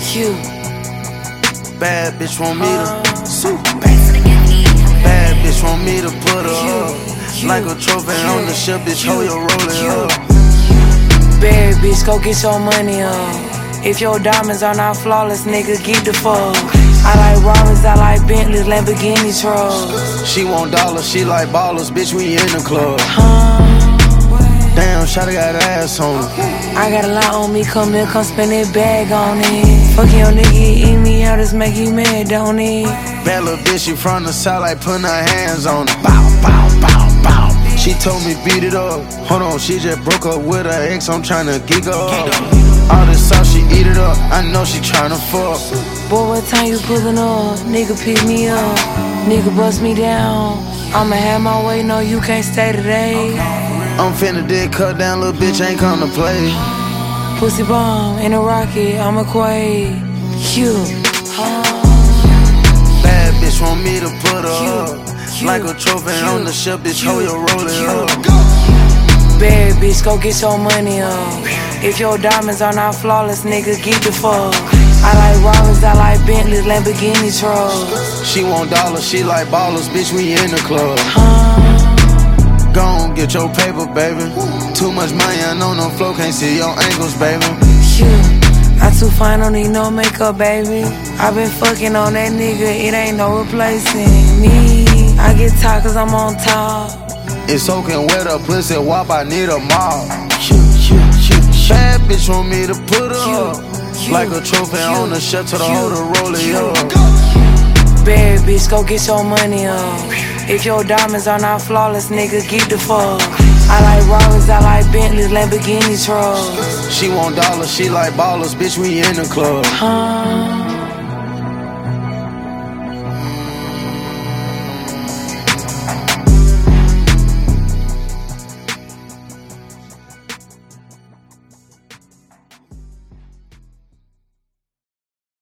Cute. Bad bitch want me to Bad bitch want me to put her up like a trophy on the ship, bitch, hold your roller up. Bad bitch, go get your money up. If your diamonds are not flawless, nigga, get the fuck. I like Rollers, I like Bentleys, Lamborghini trucks. She want dollars, she like ballers, bitch, we in the club. Damn, shawty got ass on it. I got a lot on me, come here, come spend that bag on it. Fuck your nigga, eat me out, this make you mad, don't it? Bad little bitch, she from the south, like putting her hands on it. Bow, bow, bow, bow. She told me beat it up. Hold on, she just broke up with her ex, I'm tryna geek her up. All this sauce, she eat it up, I know she tryna fuck. Boy, what time you pulling up? Nigga pick me up, nigga bust me down. I'ma have my way, no you can't stay today. I'm finna dick cut down, little bitch ain't come to play. Pussy bomb in a rocket, I'm a quake. Cute. Bad bitch want me to put her up like a trophy on the ship, bitch, hold your roller up. Bad bitch, go get your money up. If your diamonds are not flawless, nigga, get the fuck. I like Rollers, I like Bentleys, Lamborghini trucks. She want dollars, she like ballers, bitch, we in the club. Gon' get your paper, baby. Too much money, I know no flow, can't see your ankles, baby. I too fine, don't need no makeup, baby. I been fucking on that nigga, it ain't no replacing me. I get tired cause I'm on top. It's soaking wet up, pussy wop, I need a mop. Bad bitch want me to put her up like a trophy on the ship to the holder, roll it up. Bad bitch, go get your money up. If your diamonds are not flawless, nigga, get the fuck. I like Rollers, I like Bentleys, Lamborghini trucks. She want dollars, she like ballers, bitch, we in the club.